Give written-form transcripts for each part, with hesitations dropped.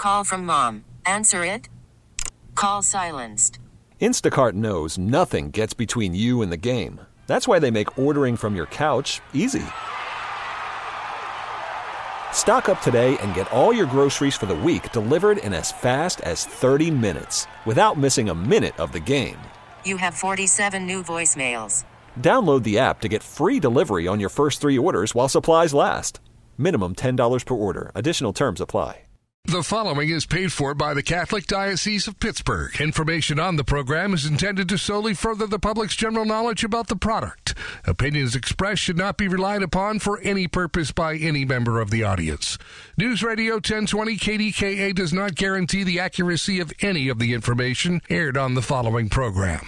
call from mom. Answer it. Call silenced. Instacart knows nothing gets between you and the game. That's why they make ordering from your couch easy. Stock up today and get all your groceries for the week delivered in as fast as 30 minutes without missing a minute of the game. You have 47 new voicemails. Download the app to get free delivery on your first 3 orders while supplies last. Minimum $10 per order. Additional terms apply. The following is paid for by the Catholic Diocese of Pittsburgh. Information on the program is intended to solely further the public's general knowledge about the product. Opinions expressed should not be relied upon for any purpose by any member of the audience. News Radio 1020 KDKA does not guarantee the accuracy of any of the information aired on the following program.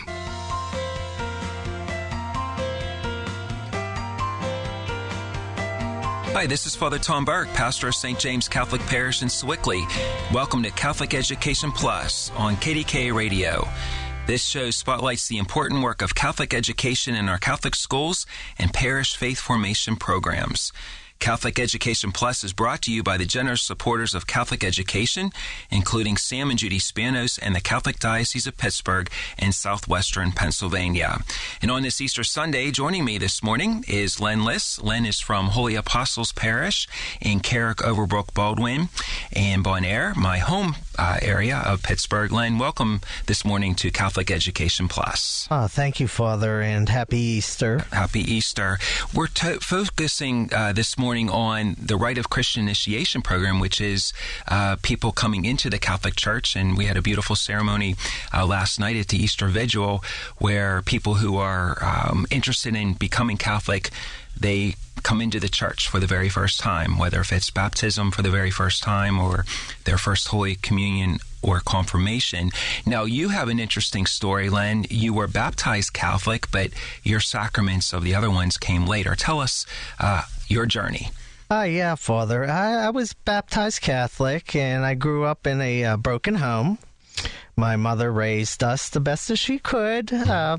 Hi, this is Father Tom Burke, pastor of St. James Catholic Parish in Sewickley. Welcome to Catholic Education Plus on KDKA Radio. This show spotlights the important work of Catholic education in our Catholic schools and parish faith formation programs. Catholic Education Plus is brought to you by the generous supporters of Catholic education, including Sam and Judy Spanos and the Catholic Diocese of Pittsburgh and Southwestern Pennsylvania. And on this Easter Sunday, joining me this morning is Len Liss. Len is from Holy Apostles Parish in Carrick, Overbrook, Baldwin, and Bon Air, my home area of Pittsburgh. Len, welcome this morning to Catholic Education Plus. Thank you, Father, and happy Easter. Happy Easter. We're focusing this morning on the Rite of Christian Initiation program, which is people coming into the Catholic Church. And we had a beautiful ceremony last night at the Easter Vigil where people who are interested in becoming Catholic, they come into the church for the very first time, whether if it's baptism for the very first time or their first Holy Communion or confirmation. Now, you have an interesting story, Len. You were baptized Catholic, but your sacraments of the other ones came later. Tell us your journey. Yeah, Father. I was baptized Catholic, and I grew up in a broken home. My mother raised us the best as she could.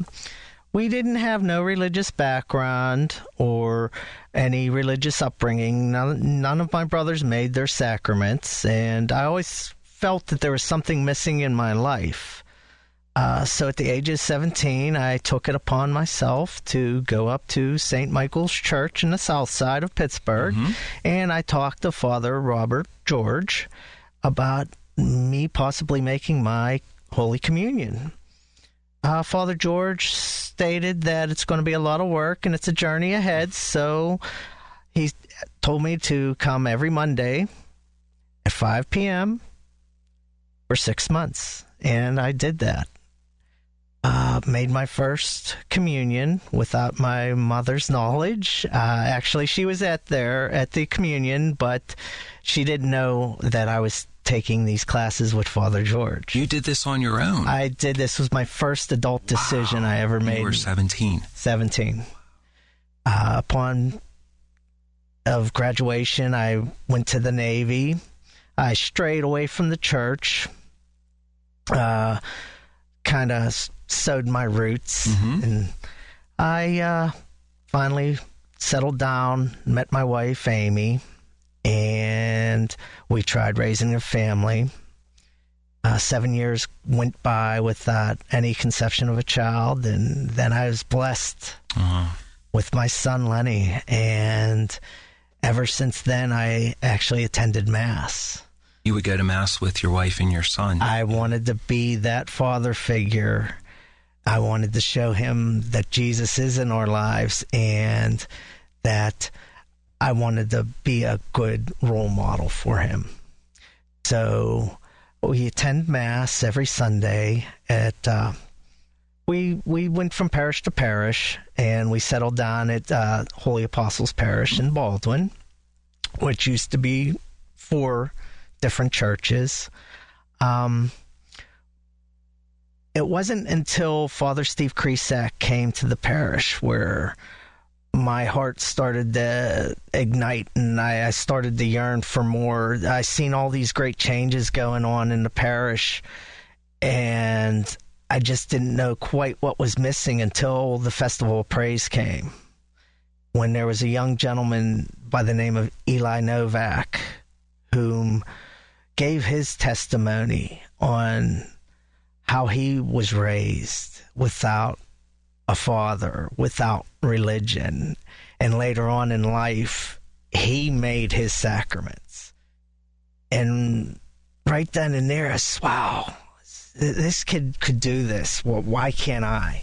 We didn't have no religious background or any religious upbringing. None of my brothers made their sacraments, and I always felt that there was something missing in my life. So at the age of 17, I took it upon myself to go up to St. Michael's Church in the south side of Pittsburgh, and I talked to Father Robert George about me possibly making my Holy Communion. Father George stated that it's going to be a lot of work and it's a journey ahead, so he told me to come every Monday at 5 p.m. for 6 months, and I did that. Made my first communion without my mother's knowledge. Actually, she was at the communion, but she didn't know that I was taking these classes with Father George. You did this on your own? I did. This was my first adult decision I ever made. You were 17. 17. Upon of graduation, I went to the Navy. I strayed away from the church. Kind of sowed my roots, and I finally settled down, met my wife, Amy, and we tried raising a family. 7 years went by without any conception of a child, and then I was blessed with my son, Lenny, and ever since then, I actually attended Mass. You would go to Mass with your wife and your son. I wanted to be that father figure. I wanted to show him that Jesus is in our lives and that I wanted to be a good role model for him. So we attend Mass every Sunday at we went from parish to parish, and we settled down at Holy Apostles Parish in Baldwin, which used to be 4 different churches. It wasn't until Father Steve Kresak came to the parish where my heart started to ignite, and I started to yearn for more. I seen all these great changes going on in the parish, and I just didn't know quite what was missing until the Festival of Praise came, when there was a young gentleman by the name of Eli Novak, whom gave his testimony on how he was raised without a father, without religion. And later on in life, he made his sacraments. And right then and there, I said, wow, this kid could do this. Well, why can't I?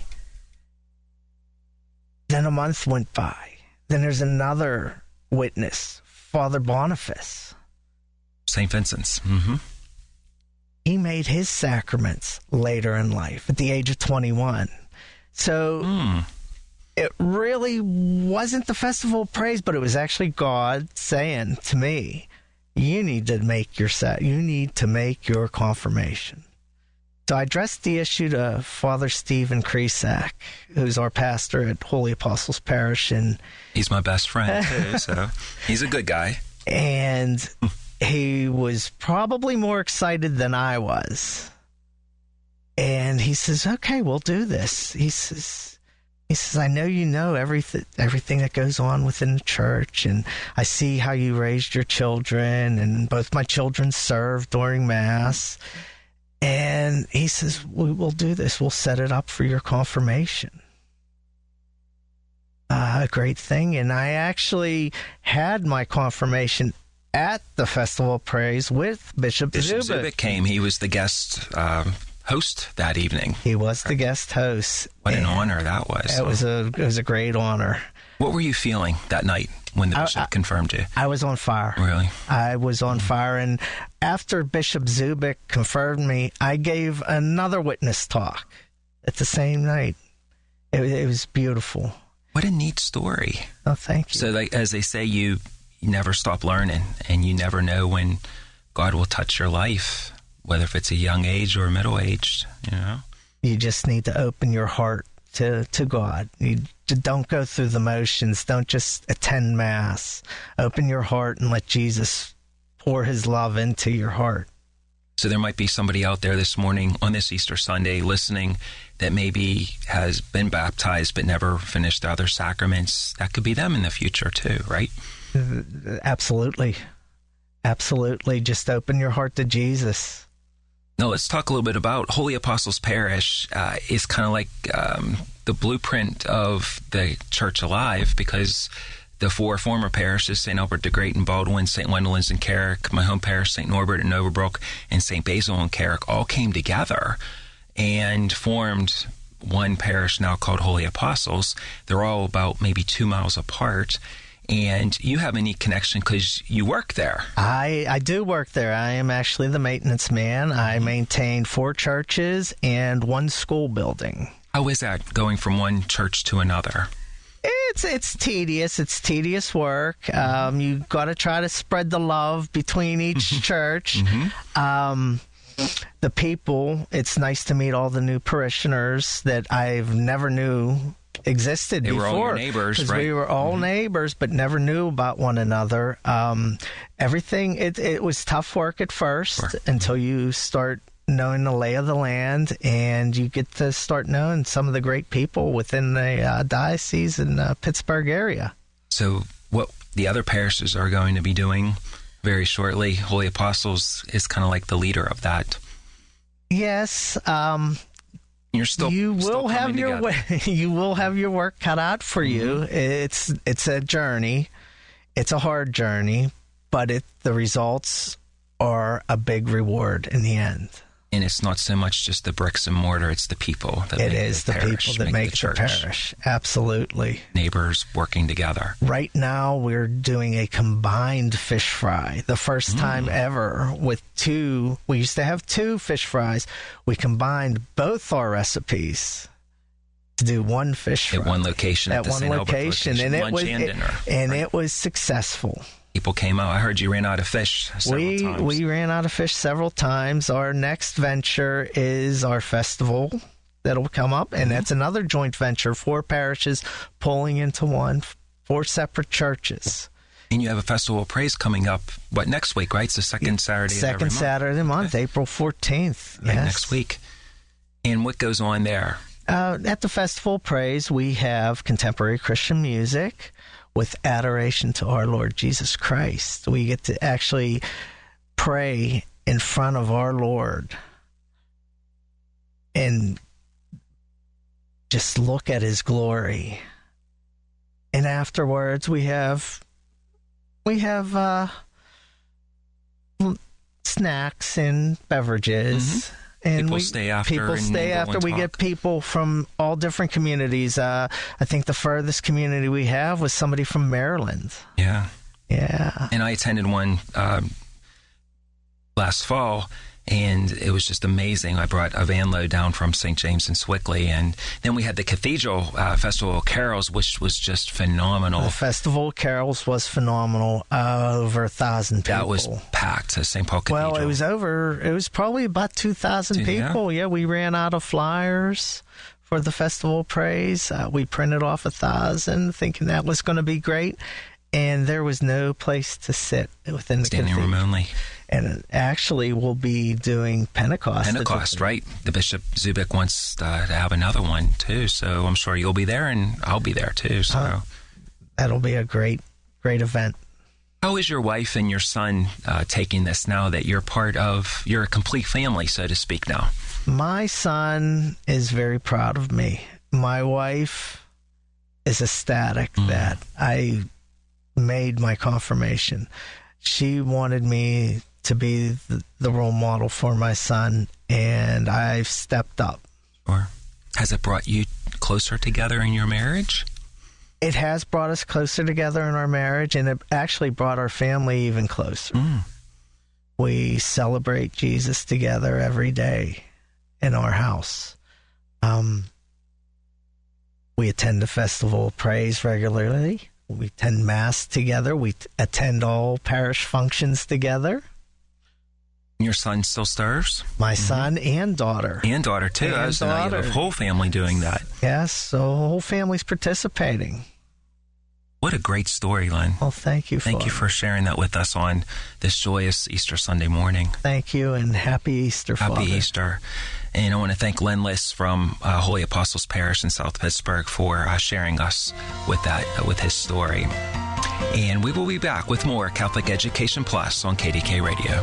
Then a month went by. Then there's another witness, Father Boniface. St. Vincent's. Mm-hmm. He made his sacraments later in life at the age of 21. So it really wasn't the Festival of Praise, but it was actually God saying to me, you need to make your confirmation. So I addressed the issue to Father Stephen Kresak, who's our pastor at Holy Apostles Parish. And he's my best friend, too, so he's a good guy. And he was probably more excited than I was. And he says, okay, we'll do this. He says, I know you know everything that goes on within the church, and I see how you raised your children, and both my children served during Mass. And he says, we will do this. We'll set it up for your confirmation. A great thing. And I actually had my confirmation at the Festival of Praise with Bishop Zubik. Came. He was the guest host that evening. He was the guest host. What an honor that was. It was a great honor. What were you feeling that night when the bishop confirmed you? I was on fire. Really? I was on fire. And after Bishop Zubik confirmed me, I gave another witness talk at the same night. It was beautiful. What a neat story. Oh, thank you. So, like, as they say, you never stop learning, and you never know when God will touch your life, whether if it's a young age or middle-aged, you know? You just need to open your heart to God. You don't go through the motions. Don't just attend Mass. Open your heart and let Jesus pour his love into your heart. So there might be somebody out there this morning on this Easter Sunday listening that maybe has been baptized but never finished the other sacraments. That could be them in the future too, right? Absolutely. Absolutely. Just open your heart to Jesus. Now, let's talk a little bit about Holy Apostles Parish. Is kind of like the blueprint of the Church Alive, because the four former parishes, St. Albert the Great in Baldwin, St. Wendell in Carrick, my home parish, St. Norbert in Overbrook, and St. Basil in Carrick, all came together and formed one parish now called Holy Apostles. They're all about maybe 2 miles apart. And you have a neat connection because you work there. I do work there. I am actually the maintenance man. I maintain 4 churches and 1 school building. How is that, going from one church to another? It's tedious. It's tedious work. You got to try to spread the love between each church. The people, it's nice to meet all the new parishioners that I've never knew existed before. They were all your neighbors, right? We were all neighbors, but never knew about one another. Everything, it was tough work at first until you start knowing the lay of the land, and you get to start knowing some of the great people within the diocese in the Pittsburgh area. So what the other parishes are going to be doing very shortly, Holy Apostles is kind of like the leader of that. Yes. You will have your work cut out for you. It's a journey. It's a hard journey, but the results are a big reward in the end. And it's not so much just the bricks and mortar, it's the people that make the parish. People that make the parish. Absolutely. Neighbors working together. Right now, we're doing a combined fish fry. The first time ever with 2. We used to have 2 fish fries. We combined both our recipes to do 1 fish fry. At one location. At one location. And it was successful. People came out. I heard you ran out of fish several times. We ran out of fish several times. Our next venture is our festival that'll come up, and that's another joint venture, 4 parishes pulling into one, 4 separate churches. And you have a Festival of Praise coming up, next week, right? It's the second Saturday of every month. Second Saturday of the month, April 14th. Right, next week. And what goes on there? At the Festival of Praise, we have contemporary Christian music with adoration to our Lord Jesus Christ. We get to actually pray in front of our Lord and just look at his glory. And afterwards we have snacks and beverages. And people stay after. We get people from all different communities. I think the furthest community we have was somebody from Maryland. Yeah. Yeah. And I attended one last fall, and it was just amazing. I brought a van load down from St. James and Sewickley, and then we had the Cathedral Festival of Carols, which was just phenomenal. The Festival of Carols was phenomenal. Over 1,000 people. That was packed at St. Paul Cathedral. Well, it was probably about 2,000 people. Yeah, we ran out of flyers for the Festival of Praise. We printed off 1,000, thinking that was going to be great. And there was no place to sit within the standing cathedral. room only. And actually, we'll be doing Pentecost. Pentecost, right? The Bishop Zubik wants to have another one, too. So I'm sure you'll be there, and I'll be there, too. So that'll be a great event. How is your wife and your son taking this now that you're a complete family, so to speak, now? My son is very proud of me. My wife is ecstatic that I made my confirmation. She wanted me to be the role model for my son, and I've stepped up. Or has it brought you closer together in your marriage? It has brought us closer together in our marriage, and it actually brought our family even closer. We celebrate Jesus together every day in our house. We attend the Festival of Praise regularly. We attend Mass together. We attend all parish functions together. Your son still serves? My son and daughter. And daughter, too. And I was now you have a whole family doing that. Yes, so the whole family's participating. What a great story, Len. Well, thank you. Thank you for sharing that with us on this joyous Easter Sunday morning. Thank you, and happy Easter, Father. Happy Easter. And I want to thank Len Liss from Holy Apostles Parish in South Pittsburgh for sharing us with his story. And we will be back with more Catholic Education Plus on KDK Radio.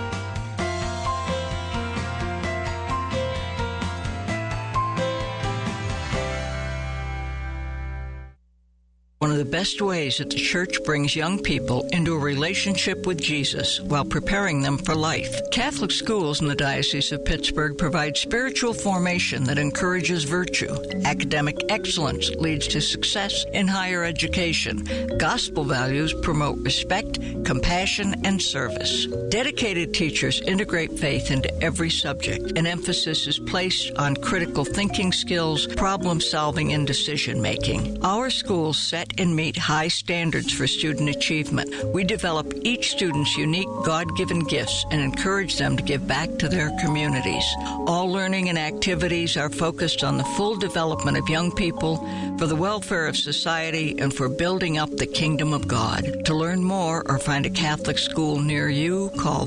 One of the best ways that the church brings young people into a relationship with Jesus while preparing them for life. Catholic schools in the Diocese of Pittsburgh provide spiritual formation that encourages virtue. Academic excellence leads to success in higher education. Gospel values promote respect, compassion, and service. Dedicated teachers integrate faith into every subject. An emphasis is placed on critical thinking skills, problem solving, and decision making. Our schools set and meet high standards for student achievement. We develop each student's unique God-given gifts and encourage them to give back to their communities. All learning and activities are focused on the full development of young people, for the welfare of society, and for building up the kingdom of God. To learn more or find a Catholic school near you, call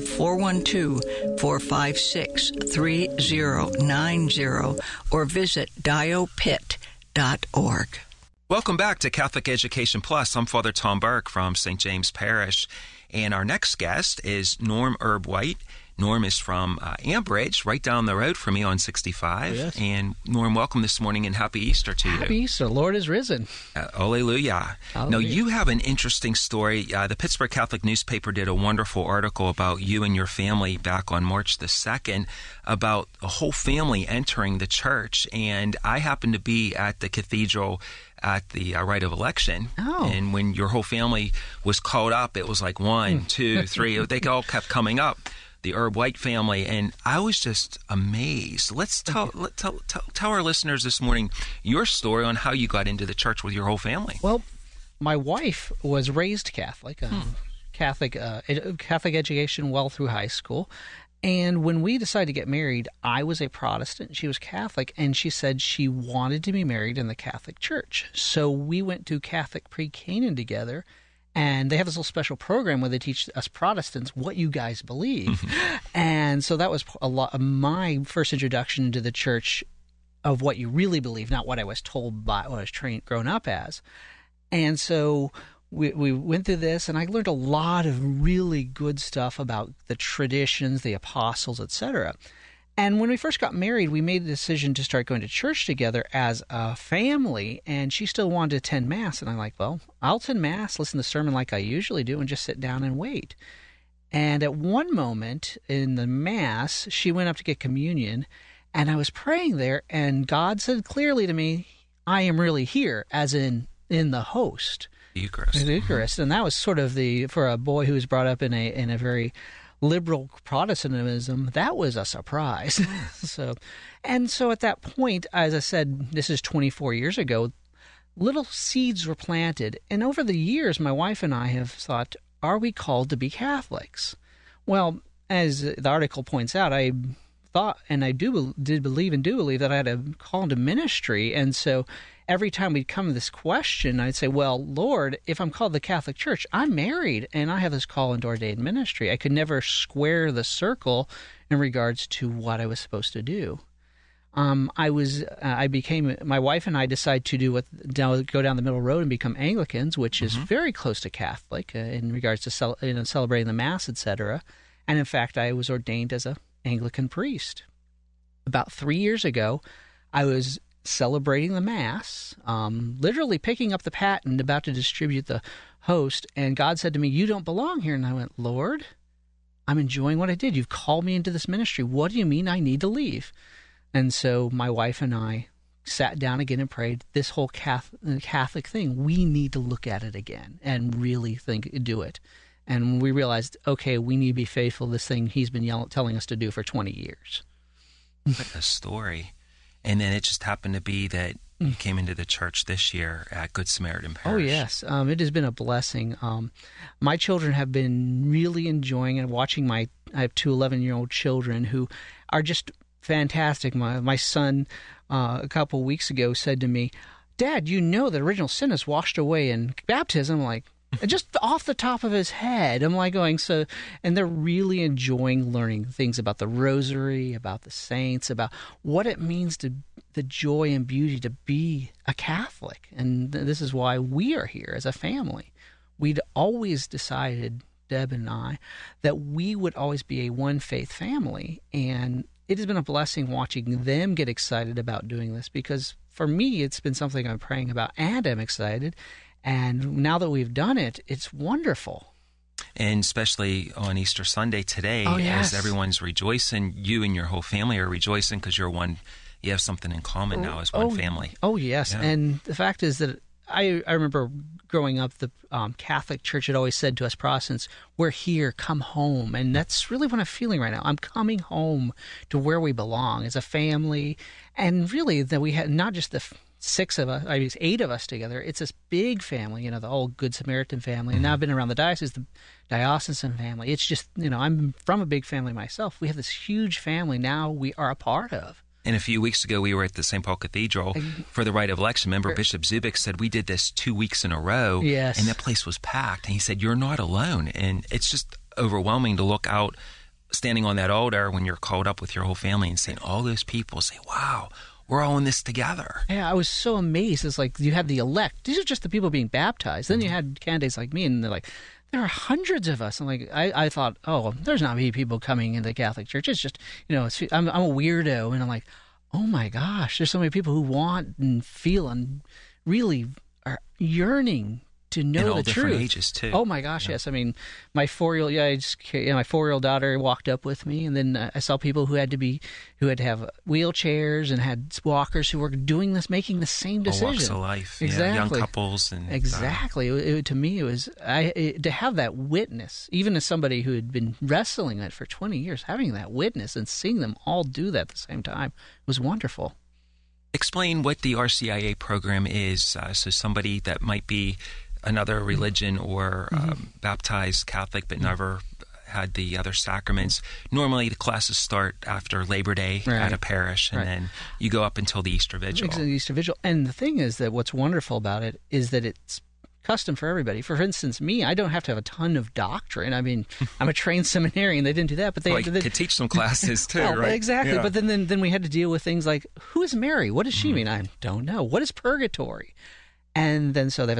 412-456-3090 or visit diopit.org. Welcome back to Catholic Education Plus. I'm Father Tom Burke from St. James Parish, and our next guest is Norm Erb White. Norm is from Ambridge, right down the road from me on 65. Yes. And Norm, welcome this morning and happy Easter to you. Happy Easter. Lord is risen. Alleluia. Now, you have an interesting story. The Pittsburgh Catholic newspaper did a wonderful article about you and your family back on March the 2nd about a whole family entering the church. And I happened to be at the cathedral at the rite of election. Oh. And when your whole family was called up, it was like 1, 2, 3. They all kept coming up. The Erb White family, and I was just amazed. Let's tell our listeners this morning your story on how you got into the church with your whole family. Well, my wife was raised Catholic, Catholic education well through high school. And when we decided to get married, I was a Protestant, she was Catholic, and she said she wanted to be married in the Catholic Church. So we went to Catholic Pre-Canaan together. And they have this little special program where they teach us Protestants what you guys believe. And so that was a lot of my first introduction into the church of what you really believe, not what I was told by what I was grown up as. And so we went through this, and I learned a lot of really good stuff about the traditions, the apostles, etc. And when we first got married, we made the decision to start going to church together as a family, and she still wanted to attend Mass. And I'm like, well, I'll attend Mass, listen to the sermon like I usually do, and just sit down and wait. And at one moment in the Mass, she went up to get communion, and I was praying there, and God said clearly to me, I am really here, as in the host. Eucharist. The Eucharist. And that was sort of for a boy who was brought up in a very liberal Protestantism, that was a surprise. So at that point, as I said, this is 24 years ago, little seeds were planted. And over the years, my wife and I have thought, are we called to be Catholics? Well, as the article points out, I thought, and I did believe that I had a call to ministry. And so every time we'd come to this question, I'd say, well, Lord, if I'm called to the Catholic Church, I'm married and I have this call into ordained ministry. I could never square the circle in regards to what I was supposed to do. My wife and I decided to go down the middle road and become Anglicans, which is very close to Catholic in regards to celebrating the Mass, etc. And in fact, I was ordained as a Anglican priest. About 3 years ago, I was celebrating the Mass, literally picking up the paten, about to distribute the host, and God said to me, you don't belong here. And I went, Lord, I'm enjoying what I did. You've called me into this ministry. What do you mean I need to leave? And so my wife and I sat down again and prayed, this whole Catholic thing, we need to look at it again and really do it. And we realized, okay, we need to be faithful to this thing he's been telling us to do for 20 years. What a story. And then it just happened to be that you came into the church this year at Good Samaritan Parish. Oh, yes. It has been a blessing. My children have been really enjoying it, watching I have two 11-year-old children who are just fantastic. My son, a couple of weeks ago, said to me, Dad, you know that original sin is washed away in baptism. I'm like, just off the top of his head. I'm like going, and they're really enjoying learning things about the rosary, about the saints, about what it means to the joy and beauty to be a Catholic. And this is why we are here as a family. We'd always decided, Deb and I, that we would always be a one faith family. And it has been a blessing watching them get excited about doing this, because for me, it's been something I'm praying about, and I'm excited. And now that we've done it, it's wonderful. And especially on Easter Sunday today, yes. As everyone's rejoicing, you and your whole family are rejoicing because you have something in common now as one family. Oh, yes. Yeah. And the fact is that I remember growing up, the Catholic Church had always said to us Protestants, we're here, come home. And that's really what I'm feeling right now. I'm coming home to where we belong as a family. And really that we had not just the 8 of us together. It's this big family, the old Good Samaritan family. And now I've been around the diocese, the diocesan family. It's just, I'm from a big family myself. We have this huge family now we are a part of. And a few weeks ago, we were at the St. Paul Cathedral for the rite of election. Remember, Bishop Zubik said, we did this 2 weeks in a row. Yes. And that place was packed. And he said, you're not alone. And it's just overwhelming to look out, standing on that altar when you're called up with your whole family and seeing all those people say, wow, we're all in this together. Yeah, I was so amazed. It's like you had the elect. These are just the people being baptized. Then you had candidates like me, and they're like, there are hundreds of us. I'm like, I thought, there's not many people coming into the Catholic Church. It's just, I'm a weirdo. And I'm like, oh my gosh, there's so many people who want and feel and really are yearning to know in all the different truth. Ages too. Oh my gosh, yes. I mean, my 4-year-old daughter walked up with me, and then I saw people who had to have wheelchairs and had walkers who were doing this, making the same decision. All walks of life, exactly. Young couples, and exactly. To me, it was to have that witness, even as somebody who had been wrestling it for 20 years, having that witness and seeing them all do that at the same time was wonderful. Explain what the RCIA program is, so somebody that might be another religion or baptized Catholic but never had the other sacraments. Normally the classes start after Labor Day at a parish, and then you go up until the Easter Vigil. The Easter Vigil. And the thing is that what's wonderful about it is that it's custom for everybody. For instance, me, I don't have to have a ton of doctrine. I mean, I'm a trained seminarian. They didn't do that, but they could teach some classes too, right? Exactly. Yeah. But then we had to deal with things like, who is Mary? What does she mean? I don't know. What is purgatory? And then so they have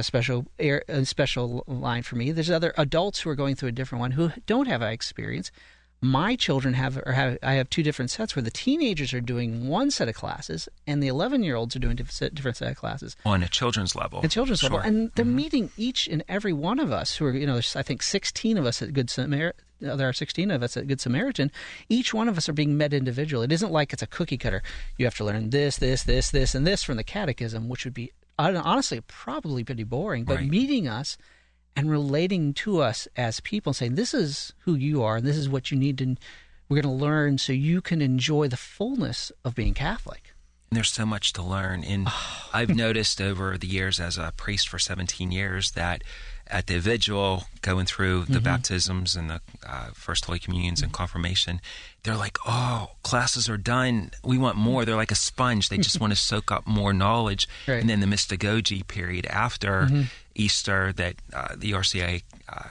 a special line for me. There's other adults who are going through a different one who don't have that experience. My children I have two different sets where the teenagers are doing one set of classes and the 11-year-olds are doing different set of classes. On a children's level. Level. And they're meeting each and every one of us who are, there's, I think, 16 of us at Good Samaritan. There are 16 of us at Good Samaritan. Each one of us are being met individually. It isn't like it's a cookie cutter. You have to learn this, and this from the catechism, which would be honestly probably pretty boring. But meeting us and relating to us as people and saying, this is who you are and this is what you need to, we're going to learn so you can enjoy the fullness of being Catholic. And there's so much to learn. And I've noticed over the years as a priest for 17 years that at the vigil, going through the baptisms and the First Holy Communions and confirmation, they're like, oh, classes are done. We want more. They're like a sponge. They just want to soak up more knowledge. Right. And then the mystagogy period after Easter that the RCIA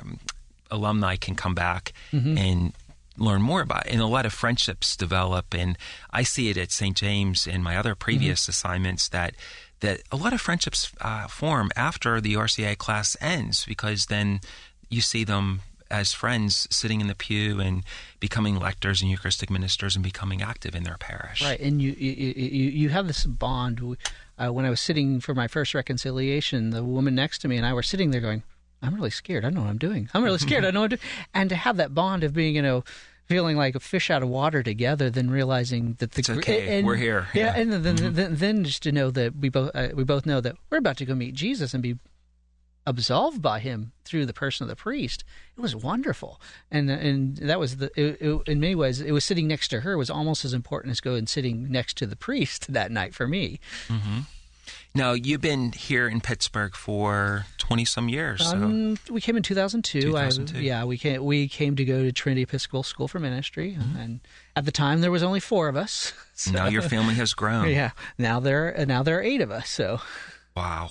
alumni can come back and learn more about it. And a lot of friendships develop. And I see it at St. James in my other previous assignments that a lot of friendships form after the RCIA class ends, because then you see them as friends sitting in the pew and becoming lectors and Eucharistic ministers and becoming active in their parish. Right, and you have this bond. When I was sitting for my first reconciliation, the woman next to me and I were sitting there going, I'm really scared. I don't know what I'm doing. I'm really scared. I don't know what I'm doing. And to have that bond of being, feeling like a fish out of water together, then realizing that it's okay, we're here. Yeah, and then just to know that we both know that we're about to go meet Jesus and be absolved by him through the person of the priest. It was wonderful, and that was in many ways, it was sitting next to her was almost as important as going and sitting next to the priest that night for me. Now, you've been here in Pittsburgh for 20-some years. So. We came in 2002. We came to go to Trinity Episcopal School for Ministry, and at the time there was only 4 of us. So. Now your family has grown. Yeah, now there are 8 of us. So, wow.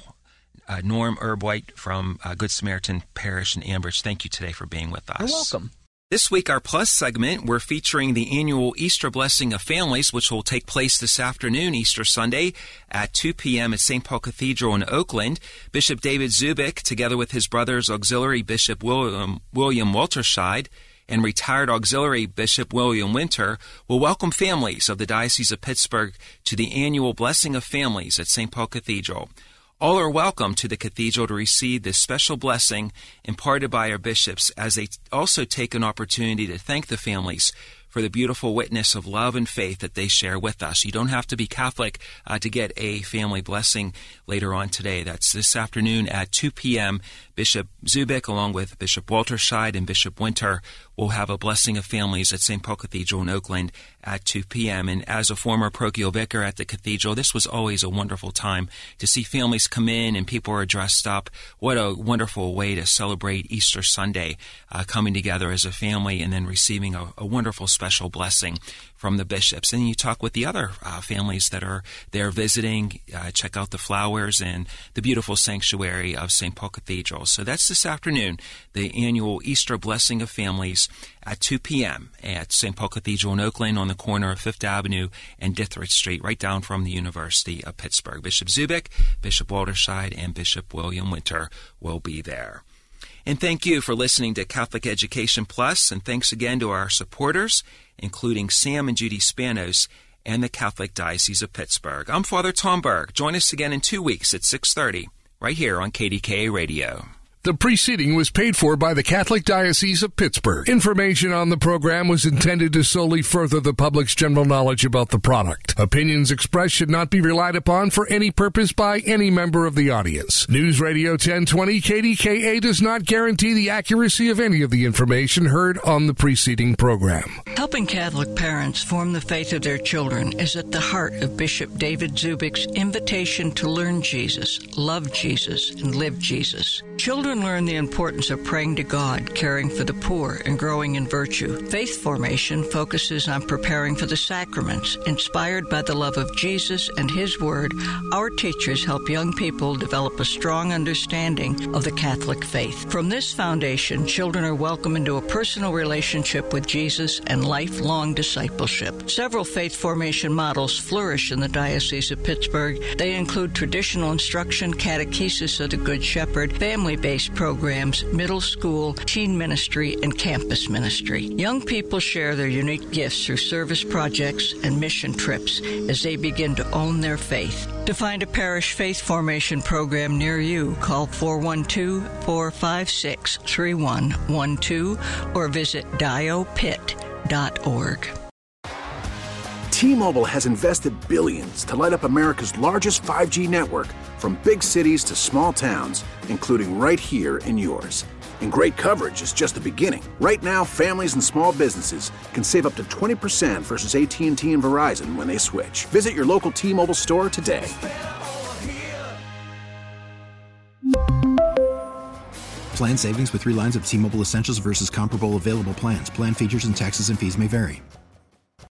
Norm Erbwhite from Good Samaritan Parish in Ambridge, thank you today for being with us. You're welcome. This week, our Plus segment, we're featuring the annual Easter Blessing of Families, which will take place this afternoon, Easter Sunday, at 2 p.m. at St. Paul Cathedral in Oakland. Bishop David Zubik, together with his brother's auxiliary Bishop William Walterscheid and retired auxiliary Bishop William Winter, will welcome families of the Diocese of Pittsburgh to the annual Blessing of Families at St. Paul Cathedral. All are welcome to the cathedral to receive this special blessing imparted by our bishops, as they also take an opportunity to thank the families for the beautiful witness of love and faith that they share with us. You don't have to be Catholic to get a family blessing later on today. That's this afternoon at 2 p.m. Bishop Zubik, along with Bishop Walterscheid and Bishop Winter, will have a blessing of families at St. Paul Cathedral in Oakland at 2 p.m. And as a former parochial vicar at the cathedral, this was always a wonderful time to see families come in and people are dressed up. What a wonderful way to celebrate Easter Sunday, coming together as a family and then receiving a wonderful special blessing from the bishops. And you talk with the other families that are there visiting, check out the flowers and the beautiful sanctuary of St. Paul Cathedral. So that's this afternoon, the annual Easter Blessing of Families at 2 p.m. at St. Paul Cathedral in Oakland on the corner of 5th Avenue and Dithridge Street, right down from the University of Pittsburgh. Bishop Zubik, Bishop Walterscheid, and Bishop William Winter will be there. And thank you for listening to Catholic Education Plus, and thanks again to our supporters, including Sam and Judy Spanos and the Catholic Diocese of Pittsburgh. I'm Father Tom Berg. Join us again in 2 weeks at 6:30, right here on KDKA Radio. The preceding was paid for by the Catholic Diocese of Pittsburgh. Information on the program was intended to solely further the public's general knowledge about the product. Opinions expressed should not be relied upon for any purpose by any member of the audience. News Radio 1020 KDKA does not guarantee the accuracy of any of the information heard on the preceding program. Helping Catholic parents form the faith of their children is at the heart of Bishop David Zubik's invitation to learn Jesus, love Jesus, and live Jesus. Children learn the importance of praying to God, caring for the poor, and growing in virtue. Faith formation focuses on preparing for the sacraments. Inspired by the love of Jesus and His Word, our teachers help young people develop a strong understanding of the Catholic faith. From this foundation, children are welcomed into a personal relationship with Jesus and lifelong discipleship. Several faith formation models flourish in the Diocese of Pittsburgh. They include traditional instruction, catechesis of the Good Shepherd, family-based programs, middle school, teen ministry, and campus ministry. Young people share their unique gifts through service projects and mission trips as they begin to own their faith. To find a parish faith formation program near you, call 412-456-3112 or visit diopit.org. T-Mobile has invested billions to light up America's largest 5G network, from big cities to small towns, including right here in yours. And great coverage is just the beginning. Right now, families and small businesses can save up to 20% versus AT&T and Verizon when they switch. Visit your local T-Mobile store today. Plan savings with 3 lines of T-Mobile Essentials versus comparable available plans. Plan features and taxes and fees may vary.